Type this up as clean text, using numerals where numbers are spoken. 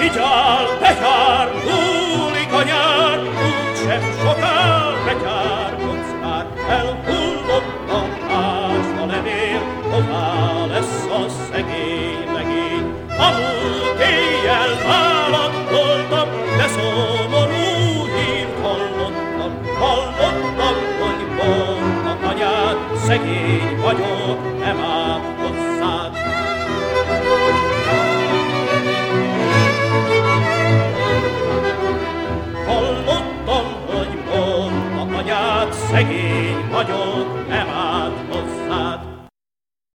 így áll, betyár, múlik a nyár, úgysem sokára gyárkodsz már, elhullott a házba levél, hová lesz a szegény legény. A múlt éjjel vállal